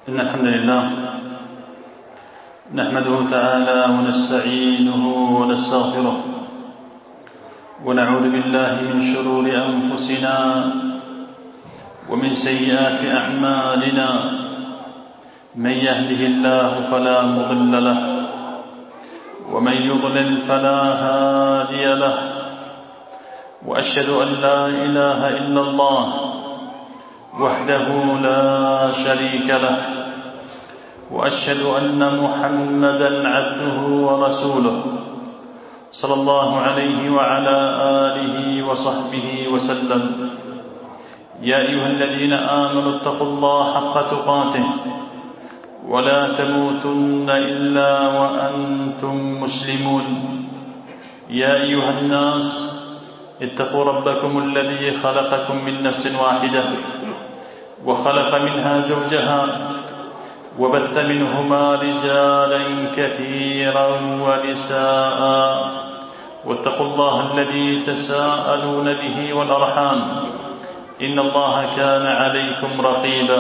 إن الحمد لله نحمده تعالى ونستعينه ونستغفره ونعوذ بالله من شرور أنفسنا ومن سيئات أعمالنا. من يهده الله فلا مضل له ومن يضلل فلا هادي له، وأشهد أن لا إله إلا الله وحده لا شريك له، وأشهد أن محمدا عبده ورسوله صلى الله عليه وعلى آله وصحبه وسلم. يا أيها الذين آمنوا اتقوا الله حق تقاته ولا تموتن إلا وأنتم مسلمون. يا أيها الناس اتقوا ربكم الذي خلقكم من نفس واحدة وخلق منها زوجها وبث منهما رجالا كثيرا ونساء، واتقوا الله الذي تساءلون به والأرحام إن الله كان عليكم رقيبا.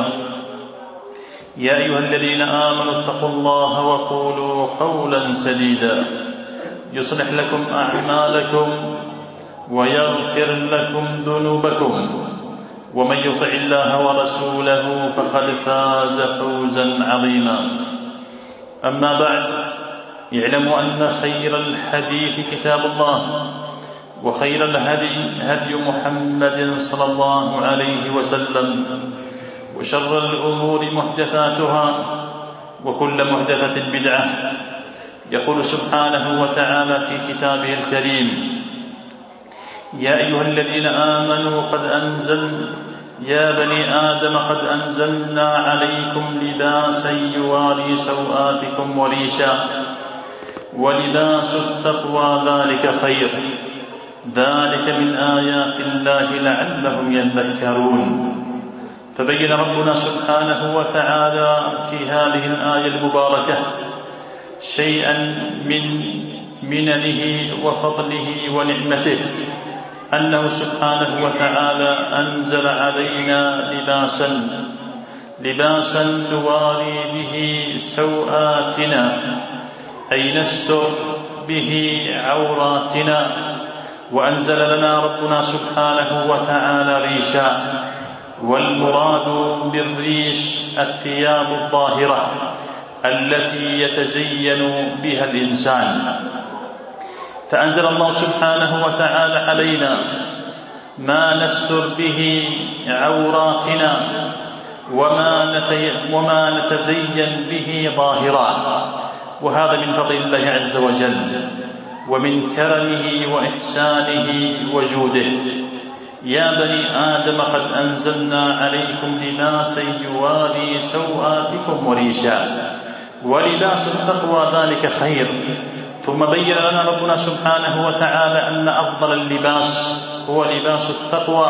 يا أيها الذين آمنوا اتقوا الله وقولوا قولا سديدا يصلح لكم أعمالكم ويغفر لكم ذنوبكم، ومن يطع الله ورسوله فقد فاز فوزا عظيما. أما بعد، اعلموا أن خير الحديث كتاب الله، وخير الهدي هدي محمد صلى الله عليه وسلم، وشر الأمور محدثاتها وكل محدثة بدعة. يقول سبحانه وتعالى في كتابه الكريم: يا أيها الذين آمنوا يا بني آدم قد أنزلنا عليكم لباسا يواري سوآتكم وريشا ولباس التقوى ذلك خير ذلك من آيات الله لعلهم يذكرون. فبين ربنا سبحانه وتعالى في هذه الآية المباركة شيئا من مننه وفضله ونعمته، أنه سبحانه وتعالى أنزل علينا لباسا نواري به سوآتنا، أي نستر به عوراتنا. وأنزل لنا ربنا سبحانه وتعالى ريشا، والمراد بالريش الثياب الظاهرة التي يتزين بها الإنسان. فأنزل الله سبحانه وتعالى علينا ما نستر به عوراتنا وما نتزين به ظاهرا، وهذا من فضل الله عز وجل ومن كرمه وإحسانه وجوده. يا بني آدم قد أنزلنا عليكم لباسا يواري سوآتكم وريشا ولباس التقوى ذلك خير. ثم بين لنا ربنا سبحانه وتعالى أن أفضل اللباس هو لباس التقوى،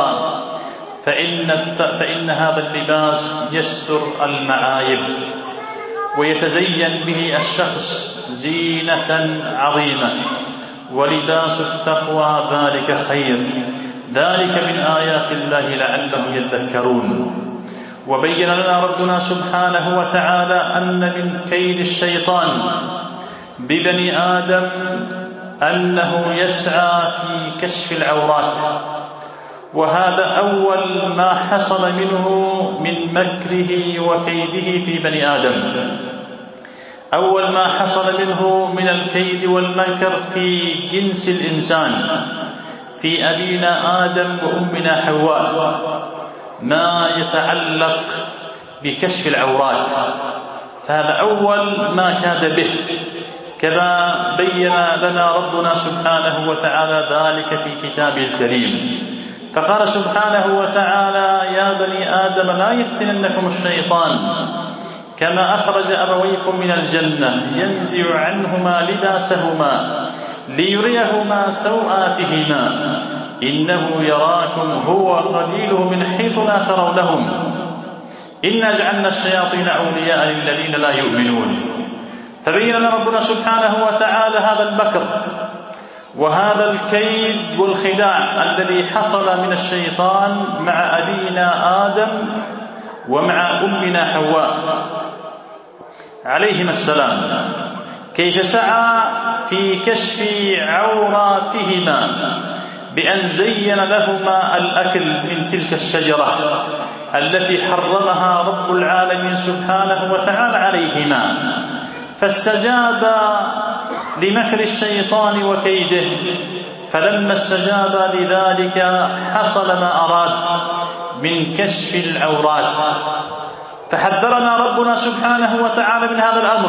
فإن هذا اللباس يستر المعايب ويتزين به الشخص زينة عظيمة. ولباس التقوى ذلك خير ذلك من آيات الله لعلهم يذكرون. وبين لنا ربنا سبحانه وتعالى أن من كيد الشيطان ببني آدم أنه يسعى في كشف العورات، وهذا أول ما حصل منه من مكره وكيده في بني آدم. أول ما حصل منه من الكيد والمكر في جنس الإنسان، في أبينا آدم وأمنا حواء، ما يتعلق بكشف العورات. فهذا أول ما كاد به، كما بين لنا ربنا سبحانه وتعالى ذلك في كتابه الكريم. فقال سبحانه وتعالى: يا بني آدم لا يفتننكم الشيطان كما أخرج أبويكم من الجنة ينزع عنهما لباسهما ليريهما سوآتهما إنه يراكم هو قبيله من حيث لا ترونهم إنا جعلنا الشياطين أولياء للذين لا يؤمنون. فبين لنا ربنا سبحانه وتعالى هذا المكر وهذا الكيد والخداع الذي حصل من الشيطان مع أبينا آدم ومع أمنا حواء. عليهما السلام كيف سعى في كشف عوراتهما بأن زين لهما الأكل من تلك الشجرة التي حرمها رب العالمين سبحانه وتعالى عليهما، فاستجابا لمكر الشيطان وكيده، فلما استجابا لذلك حصل ما أراد من كشف العورات. فحذرنا ربنا سبحانه وتعالى من هذا الأمر،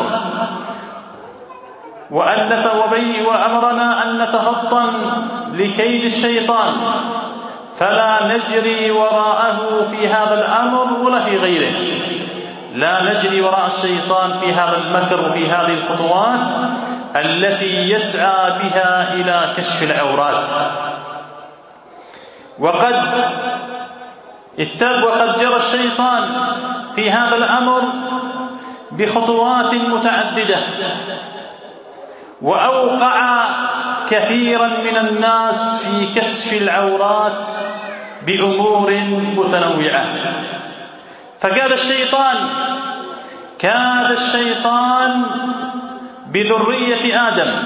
وأمرنا أن نتفطن لكيد الشيطان، فلا نجري وراءه في هذا الأمر ولا في غيره. لا نجري وراء الشيطان في هذا المكر وفي هذه الخطوات التي يسعى بها إلى كشف العورات. وقد جرى الشيطان في هذا الأمر بخطوات متعددة، وأوقع كثيرا من الناس في كشف العورات بأمور متنوعة. فكاد الشيطان بذرية آدم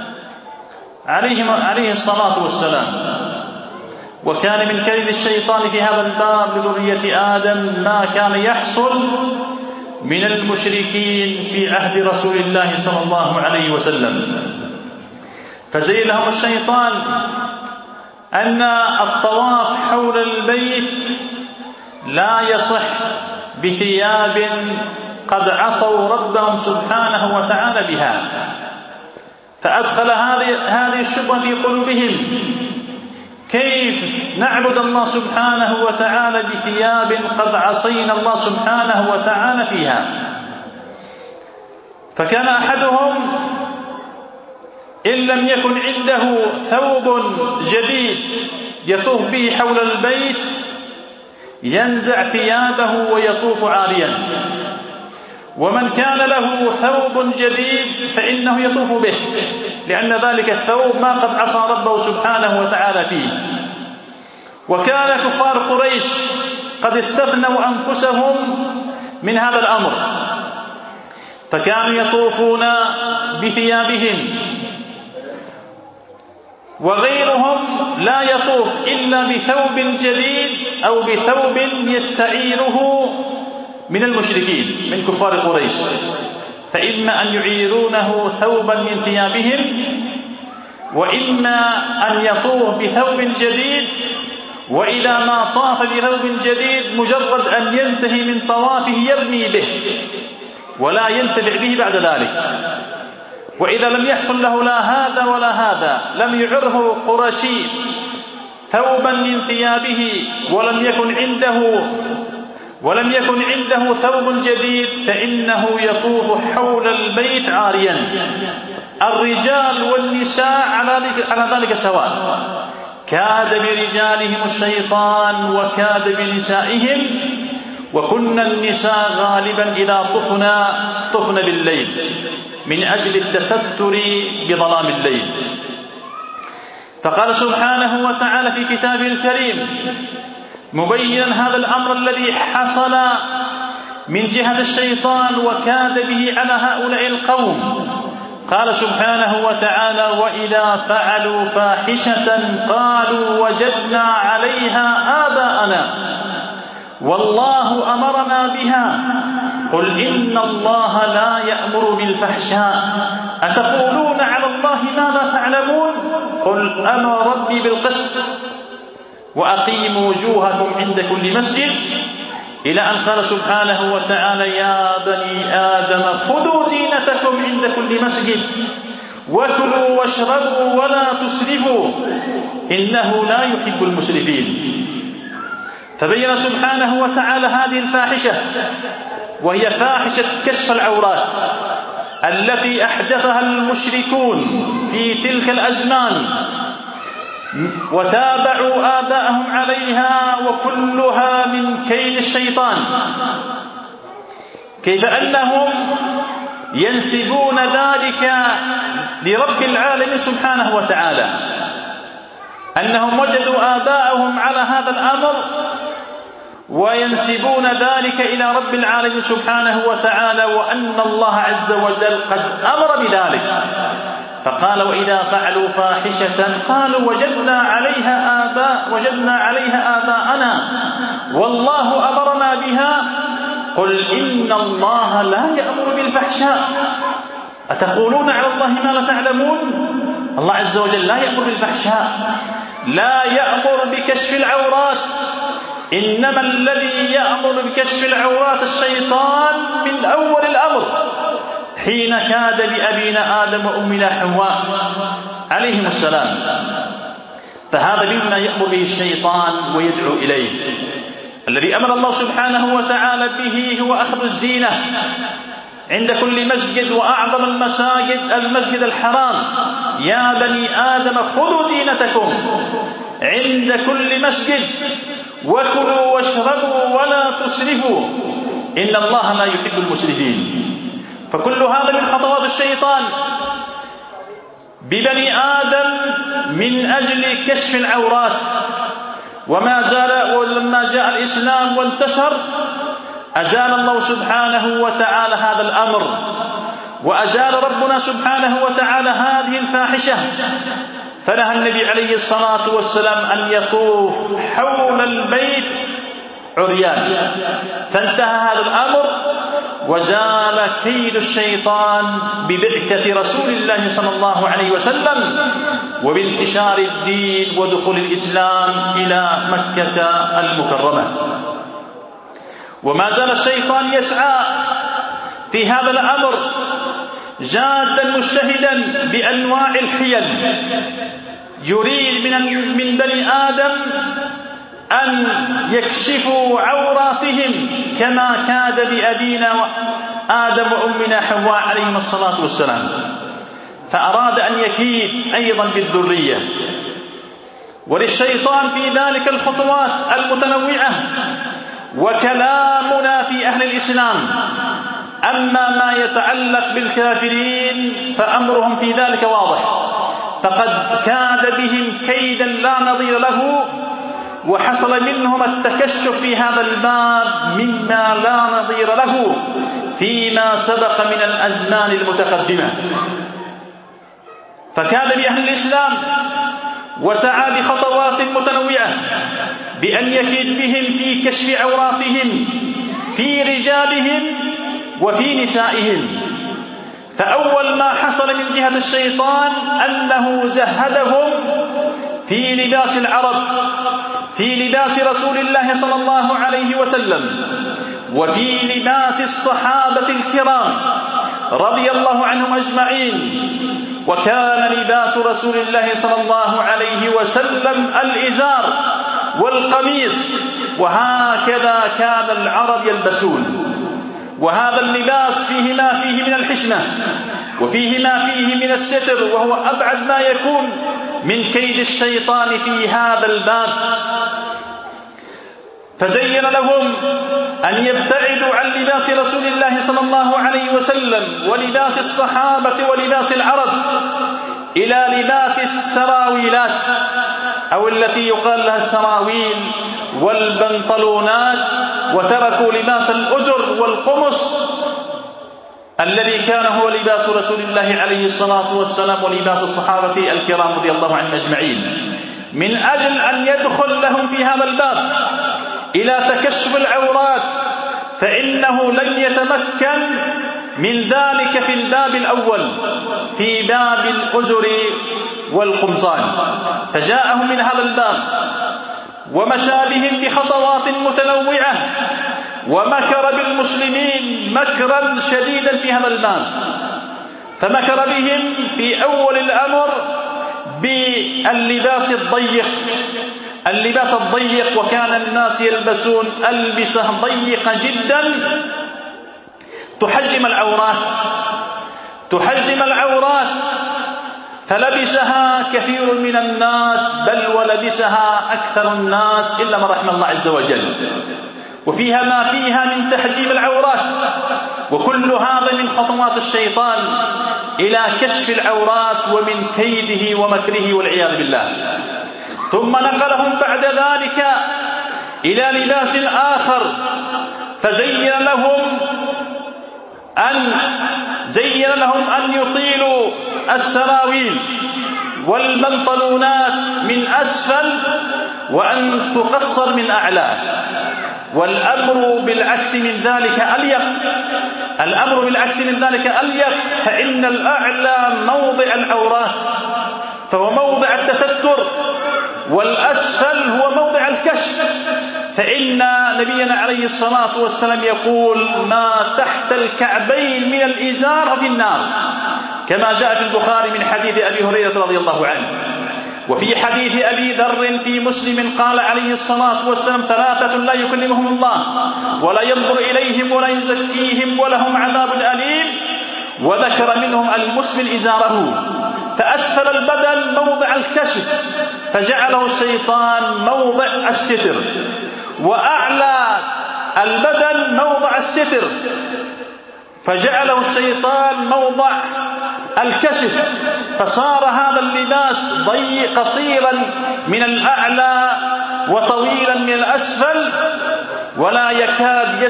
عليه الصلاة والسلام، وكان من كيد الشيطان في هذا الباب لذرية آدم ما كان يحصل من المشركين في عهد رسول الله صلى الله عليه وسلم. فزين لهم الشيطان أن الطواف حول البيت لا يصح بثياب قد عصوا ربهم سبحانه وتعالى بها، فأدخل هذه الشبهة في قلوبهم: كيف نعبد الله سبحانه وتعالى بثياب قد عصينا الله سبحانه وتعالى فيها؟ فكان أحدهم إن لم يكن عنده ثوب جديد يطوف به حول البيت ينزع ثيابه ويطوف عاريا، ومن كان له ثوب جديد فإنه يطوف به، لأن ذلك الثوب ما قد عصى ربه سبحانه وتعالى فيه. وكان كفار قريش قد استثنوا أنفسهم من هذا الأمر، فكانوا يطوفون بثيابهم، وغيرهم لا يطوف إلا بثوب جديد أو بثوب يستعيره من المشركين من كفار قريش، فإما أن يعيرونه ثوبا من ثيابهم، وإما أن يطوف بثوب جديد، وإذا ما طاف بثوب جديد مجرد أن ينتهي من طوافه يرمي به ولا ينتفع به بعد ذلك. وإذا لم يحصل له لا هذا ولا هذا، لم يعره قرشي ثوبا من ثيابه ولم يكن عنده ثوب جديد، فإنه يطوف حول البيت عاريا. الرجال والنساء على ذلك سواء، كاد برجالهم الشيطان وكاد بنسائهم، وكن النساء غالبا إذا طفن بالليل من أجل التستر بظلام الليل. فقال سبحانه وتعالى في كتابه الكريم مبينا هذا الأمر الذي حصل من جهة الشيطان وكاد به على هؤلاء القوم. قال سبحانه وتعالى: وإذا فعلوا فاحشة قالوا وجدنا عليها آباءنا والله أمرنا بها قل إن الله لا يأمر بالفحشاء أتقولون على الله ما لا تعلمون قل أمر ربي بالقسط وأقيموا وجوهكم عند كل مسجد، إلى أن قال سبحانه وتعالى: يا بني آدم خذوا زينتكم عند كل مسجد وكلوا واشربوا ولا تسرفوا إنه لا يحب المسرفين. فبين سبحانه وتعالى هذه الفاحشة، وهي فاحشة كشف العورات التي أحدثها المشركون في تلك الأزمان، وتابعوا آباءهم عليها، وكلها من كيد الشيطان. كيف أنهم ينسبون ذلك لرب العالمين سبحانه وتعالى، أنهم وجدوا آباءهم على هذا الأمر وينسبون ذلك إلى رب العالمين سبحانه وتعالى، وأن الله عز وجل قد أمر بذلك، فقال وإذا فعلوا فاحشة قالوا وجدنا عليها آباءنا والله أمرنا بها قل إن الله لا يأمر بالفحشاء أتقولون على الله ما لا تعلمون. الله عز وجل لا يأمر بالفحشاء، لا يأمر بكشف العورات، إنما الذي يأمر بكشف العورات الشيطان من أول الأمر حين كاد بأبينا آدم وأمنا حواء عليهم السلام. فهذا مما يأمر به الشيطان ويدعو إليه. الذي أمر الله سبحانه وتعالى به هو أخذ الزينة عند كل مسجد، وأعظم المساجد المسجد الحرام. يا بني آدم خذوا زينتكم عند كل مسجد وكلوا واشربوا ولا تسرفوا إن الله لا يحب المسرفين. فكل هذا من خطوات الشيطان ببني آدم من أجل كشف العورات. ولما جاء الإسلام وانتشر أزال الله سبحانه وتعالى هذا الأمر، وأزال ربنا سبحانه وتعالى هذه الفاحشة، فنهى النبي عليه الصلاة والسلام أن يطوف حول البيت عريان، فانتهى هذا الأمر وزال كيد الشيطان ببعثة رسول الله صلى الله عليه وسلم وبانتشار الدين ودخول الإسلام إلى مكة المكرمة. وما زال الشيطان يسعى في هذا الأمر جادا مجتهدا بأنواع الحيل، يريد من بني آدم أن يكشفوا عوراتهم كما كاد بأبينا آدم وأمنا حواء عليهم الصلاة والسلام، فأراد أن يكيد أيضا بالذرية. وللشيطان في ذلك الخطوات المتنوعة، وكلامنا في أهل الإسلام. أما ما يتعلق بالكافرين فأمرهم في ذلك واضح، فقد كاد بهم كيدا لا نظير له، وحصل منهم التكشف في هذا الباب مما لا نظير له فيما سبق من الأزمان المتقدمة. فكاد بأهل الإسلام وسعى بخطوات متنوعة بأن يكيد بهم في كشف عوراتهم في رجالهم وفي نسائهم. فأول ما حصل من جهة الشيطان أنه زهدهم في لباس العرب، في لباس رسول الله صلى الله عليه وسلم، وفي لباس الصحابة الكرام رضي الله عنهم أجمعين. وكان لباس رسول الله صلى الله عليه وسلم الإزار والقميص، وهكذا كان العرب يلبسون. وهذا اللباس فيه ما فيه من الحشمة، وفيه ما فيه من الستر، وهو أبعد ما يكون من كيد الشيطان في هذا الباب. فزين لهم أن يبتعدوا عن لباس رسول الله صلى الله عليه وسلم ولباس الصحابة ولباس العرب إلى لباس السراويلات، أو التي يقال لها السراويل والبنطلونات، وتركوا لباس الأزر والقمص الذي كان هو لباس رسول الله عليه الصلاة والسلام ولباس الصحابة الكرام رضي الله عنهم أجمعين، من أجل أن يدخل لهم في هذا الباب إلى تكشف العورات، فإنه لن يتمكن من ذلك في الباب الأول في باب الأزر والقمصان. فجاءهم من هذا الباب ومشى بهم بخطوات متنوعة، ومكر بالمسلمين مكرا شديدا في هذا الباب. فمكر بهم في أول الأمر باللباس الضيق، وكان الناس يلبسون ألبسة ضيقة جدا تحجم العورات، فلبسها كثير من الناس، بل ولبسها أكثر الناس إلا ما رحم الله عز وجل، وفيها ما فيها من تحجيم العورات. وكل هذا من خطوات الشيطان إلى كشف العورات ومن كيده ومكره والعياذ بالله. ثم نقلهم بعد ذلك إلى لباس آخر، فزين لهم أن يطيلوا السراويل والبنطلونات من أسفل وأن تقصر من أعلى. والأمر بالعكس من ذلك أليق، فإن الأعلى موضع العورات فهو موضع التستر، والأسفل هو موضع الكشف. فإن نبينا عليه الصلاة والسلام يقول: ما تحت الكعبين من الإزار في النار، كما جاء في البخاري من حديث أبي هريرة رضي الله عنه. وفي حديث أبي ذر في مسلم قال عليه الصلاة والسلام: 3 لا يكلمهم الله ولا ينظر إليهم ولا يزكيهم ولهم عذاب أليم. وذكر منهم المسبل إزاره، فأسفل البدن موضع الكشف فجعله الشيطان موضع الستر، وأعلى البدن موضع الستر فجعله الشيطان موضع الكشف، فصار هذا اللباس قصيرا من الأعلى وطويلا من الأسفل، ولا يكاد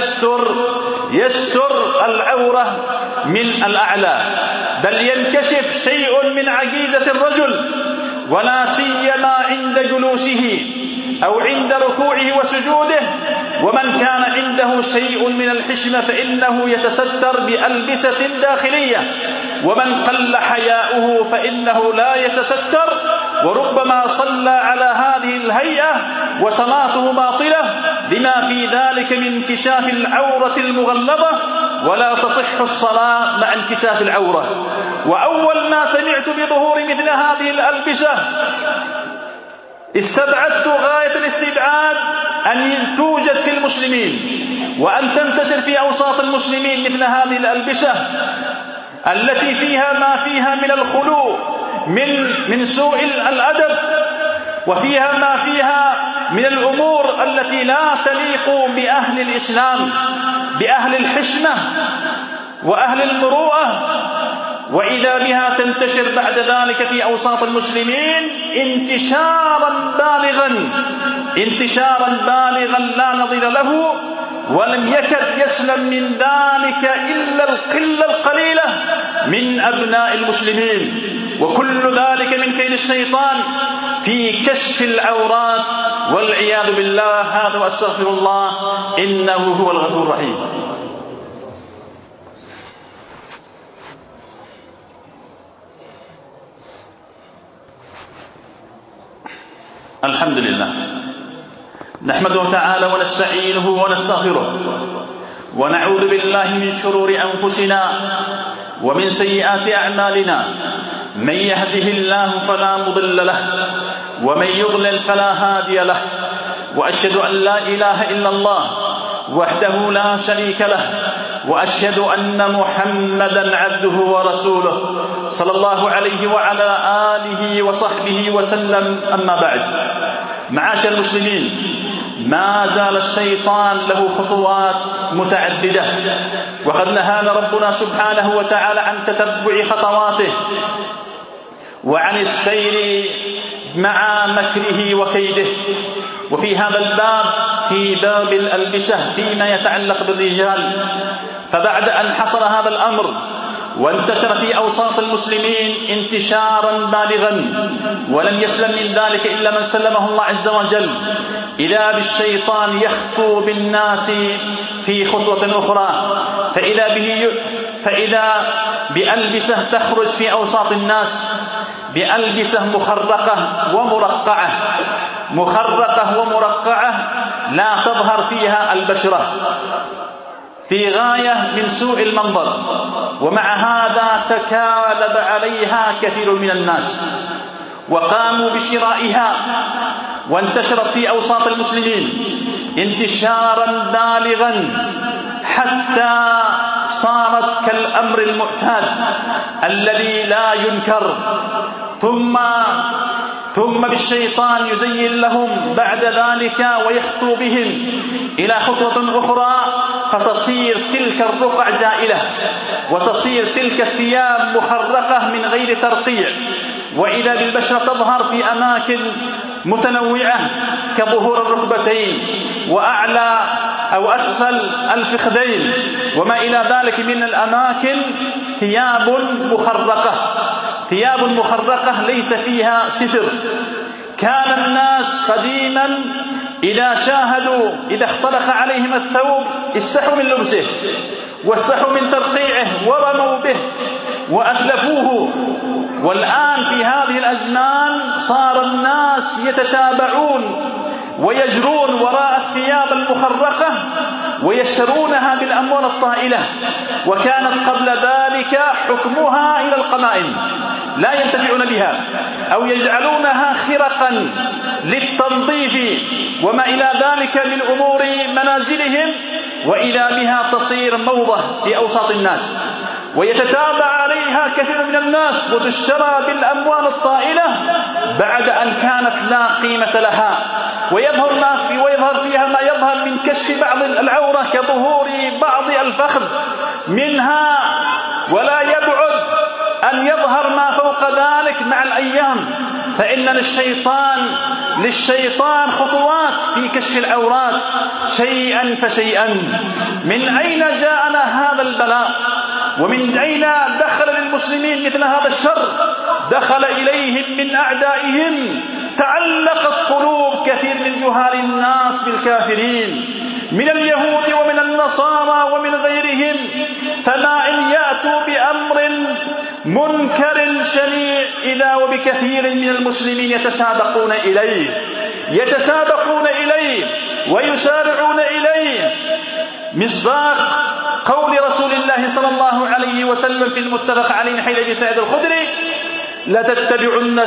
يستر العورة من الأعلى، بل ينكشف شيء من عجيزة الرجل، ولا سيما عند جلوسه أو عند ركوعه وسجوده. ومن كان عنده شيء من الحشمة فإنه يتستر بألبسة داخلية، ومن قل حياؤه فإنه لا يتستر، وربما صلى على هذه الهيئة وصلاته باطلة لما في ذلك من انكشاف العورة المغلظة، ولا تصح الصلاة مع انكشاف العورة. وأول ما سمعت بظهور مثل هذه الألبسة استبعدت غاية الاستبعاد أن توجد في المسلمين وأن تنتشر في أوساط المسلمين مثل هذه الألبسة التي فيها ما فيها من الخلو من سوء الأدب، وفيها ما فيها من الأمور التي لا تليق بأهل الإسلام، بأهل الحشمة وأهل المروءة. وإذا بها تنتشر بعد ذلك في أوساط المسلمين انتشارا بالغا لا نظير له، ولم يكد يسلم من ذلك إلا القلة القليلة من أبناء المسلمين، وكل ذلك من كيد الشيطان في كشف العورات والعياذ بالله. هذا وأستغفر الله إنه هو الغفور الرحيم. الحمد لله، نحمده تعالى ونستعينه ونستغفره، ونعوذ بالله من شرور أنفسنا ومن سيئات أعمالنا. من يهده الله فلا مضل له، ومن يضلل فلا هادي له. وأشهد أن لا إله إلا الله وحده لا شريك له، وأشهد أن محمدا عبده ورسوله صلى الله عليه وعلى آله وصحبه وسلم. أما بعد، معاشر المسلمين، ما زال الشيطان له خطوات متعددة، وقد نهانا ربنا سبحانه وتعالى عن تتبع خطواته وعن السير مع مكره وكيده. وفي هذا الباب، في باب الألبسة فيما يتعلق بالرجال، فبعد أن حصل هذا الأمر وانتشر في أوساط المسلمين انتشارا بالغا، ولم يسلم من ذلك إلا من سلمه الله عز وجل، إذا بالشيطان يخطو بالناس في خطوة أخرى، فإذا بألبسة تخرج في أوساط الناس، بألبسة مخرقة ومرقعة لا تظهر فيها البشرة، في غاية من سوء المنظر. ومع هذا تكالب عليها كثير من الناس وقاموا بشرائها، وانتشرت في أوساط المسلمين انتشارا بالغا حتى صارت كالأمر المعتاد الذي لا ينكر. ثم بالشيطان يزين لهم بعد ذلك ويخطو بهم إلى خطوة أخرى، فتصير تلك الرقع زائلة، وتصير تلك الثياب مخرقة من غير ترقيع، وإذا بالبشرة تظهر في أماكن متنوعة كظهور الركبتين وأعلى أو أسفل الفخذين وما إلى ذلك من الأماكن ثياب مخرقة ليس فيها ستر. كان الناس قديما إذا اختلق عليهم الثوب استحوا من لبسه واستحوا من ترقيعه ورموا به وأتلفوه. والآن في هذه الأزمان صار الناس يتتابعون ويجرون وراء الثياب المخرقة ويشترونها بالأموال الطائلة، وكانت قبل ذلك حكمها إلى القمائم لا ينتفعون بها أو يجعلونها خرقا للتنظيف وما إلى ذلك من أمور منازلهم، وإذا بها تصير موضة في أوساط الناس ويتتابع عليها كثير من الناس وتشترى بالأموال الطائلة بعد أن كانت لا قيمة لها، ويظهر فيها ما يظهر من كشف بعض العورة كظهور بعض الفخذ منها، ولا يبعد أن يظهر ما فوق ذلك مع الأيام، فإن للشيطان خطوات في كشف العورات شيئا فشيئا. من أين جاءنا هذا البلاء؟ ومن أين دخل للمسلمين مثل هذا الشر؟ دخل إليهم من أعدائهم. تعلقت قلوب كثير من جهال الناس بالكافرين من اليهود ومن النصارى ومن غيرهم، فما إن يأتوا بأمر منكر شنيع إذا وبكثير من المسلمين يتسابقون إليه ويسارعون إليه. مصداق قول رسول الله صلى الله عليه وسلم في المتفق عليه من حديث أبي سعيد الخدري: لتتبعن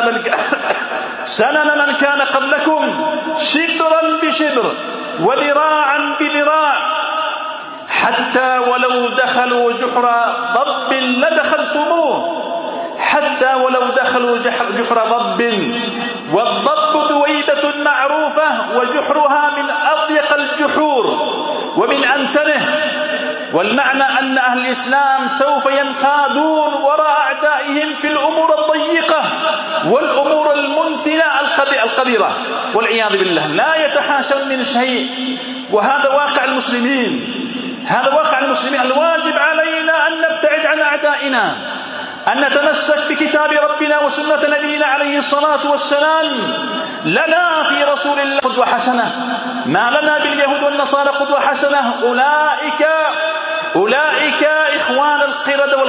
سنن من كان قبلكم شبرا بشبر وذراعا بذراع حتى ولو دخلوا جحر ضب لدخلتموه. حتى ولو دخلوا جحر ضب، والضب دويبة معروفة وجحرها من أضيق الجحور ومن أنتنه. والمعنى أن أهل الإسلام سوف ينقادون وراء أعدائهم في الأمور الضيقة والأمور المنتنة القذرة والعياذ بالله، لا يتحاشون من شيء. وهذا واقع المسلمين، الواجب علينا أن نبتعد عن أعدائنا، أن نتمسك بكتاب ربنا وسنة نبينا عليه الصلاة والسلام. لنا في رسول الله قدوة حسنة، ما لنا باليهود والنصارى قدوة حسنة. أولئك إخوان القردة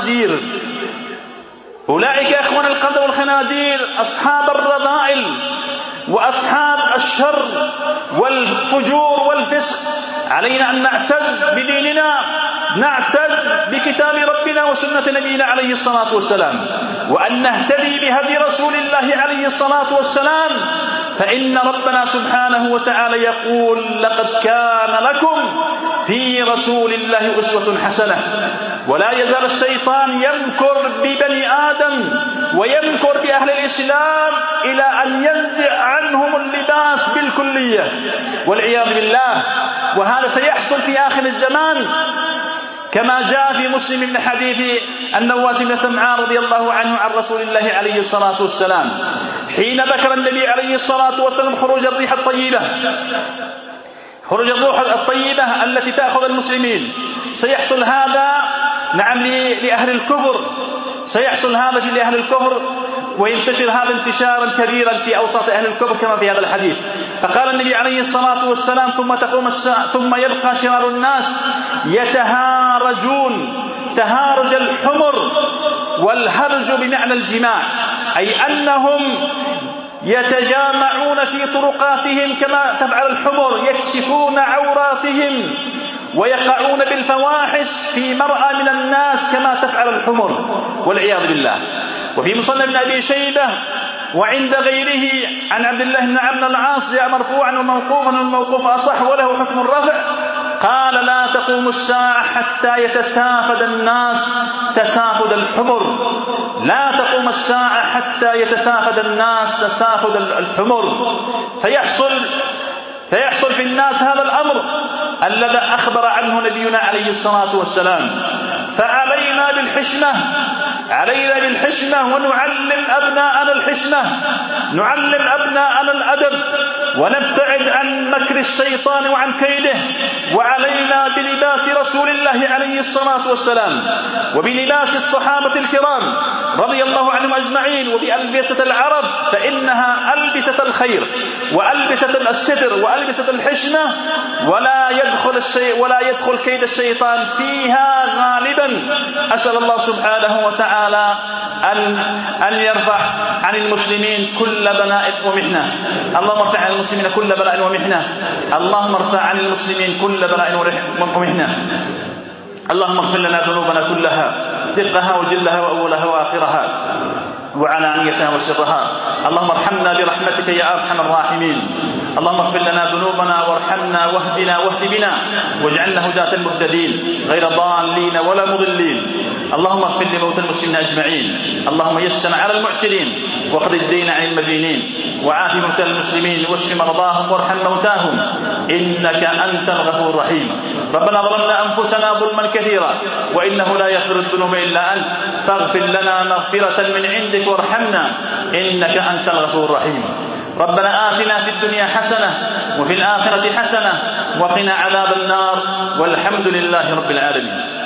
والخنازير، أصحاب الرذائل وأصحاب الشر والفجور والفسق. علينا أن نعتز بديننا، نعتز بكتاب ربنا وسنة نبينا عليه الصلاة والسلام، وأن نهتدي بهدي رسول الله عليه الصلاة والسلام. فإن ربنا سبحانه وتعالى يقول: لقد كان لكم في رسول الله أسوة حسنة. ولا يزال الشيطان يمكر ببني آدم ويمكر بأهل الإسلام إلى أن ينزع عنهم اللباس بالكلية والعياذ بالله. وهذا سيحصل في آخر الزمان، كما جاء في مسلم من حديث النواس بن سمعان رضي الله عنه عن رسول الله عليه الصلاة والسلام، حين ذكر النبي عليه الصلاة والسلام خروج الريح الطيبة التي تأخذ المسلمين. سيحصل هذا لأهل الكفر، لأهل الكفر، وينتشر هذا انتشارا كبيرا في أوساط أهل الكفر كما في هذا الحديث. فقال النبي عليه الصلاة والسلام: ثم يبقى شرار الناس يتهارجون تهارج الحمر، والهرج بمعنى الجماع، أي أنهم يتجامعون في طرقاتهم كما تفعل الحمر، يكشفون عوراتهم ويقعون بالفواحش في مرأى من الناس كما تفعل الحمر والعياذ بالله. وفي مصنف ابن أبي شيبة وعند غيره عن عبد الله بن عمرو بن العاص جاء مرفوعا وموقوفا، والموقوف أصح وله حكم الرفع، قال: لا تقوم الساعة حتى يتسافد الناس تسافد الحمر. لا تقوم الساعة حتى يتسافد الناس تسافد الحمر، فيحصل في الناس هذا الأمر الذي أخبر عنه نبينا عليه الصلاة والسلام. فعلينا علينا بالحشمة ونعلم أبناءنا الحشمة، نعلم أبناءنا الأدب، ونبتعد عن مكر الشيطان وعن كيده. وعلينا بلباس رسول الله عليه الصلاة والسلام، وبلباس الصحابة الكرام رضي الله عنهم أجمعين، وبألبسة العرب، فإنها ألبسة الخير وألبسة الستر وألبسة الحشمة، ولا يدخل كيد الشيطان فيها غالبا. أسأل الله سبحانه وتعالى أن يرفع عن المسلمين كل بلاء ومحنة. اللهم ارفع عن المسلمين كل بلاء ومحنة. اللهم ارفع عن المسلمين كل بلاء ومحنة. اللهم اغفر لنا ذنوبنا كلها، دقها وجلها وأولها وآخرها وعلانيتها وسرها. اللهم ارحمنا برحمتك يا أرحم الراحمين. اللهم اغفر لنا ذنوبنا وارحمنا واهدنا واهد بنا واجعلنا هداة المهتدين غير ضالين ولا مضلين. اللهم اغفر لموتى المسلمين أجمعين. اللهم يسر على المعسرين واقض الدين عن المدينين وعاف موتى المسلمين واشف مرضاهم وارحم موتاهم إنك أنت الغفور الرحيم. ربنا ظلمنا أنفسنا ظلما كثيرا وإنه لا يغفر الذنوب إلا أنت فاغفر لنا مغفرة من عندك وارحمنا إنك أنت الغفور الرحيم. ربنا آتنا في الدنيا حسنة وفي الآخرة حسنة وقنا عذاب النار والحمد لله رب العالمين.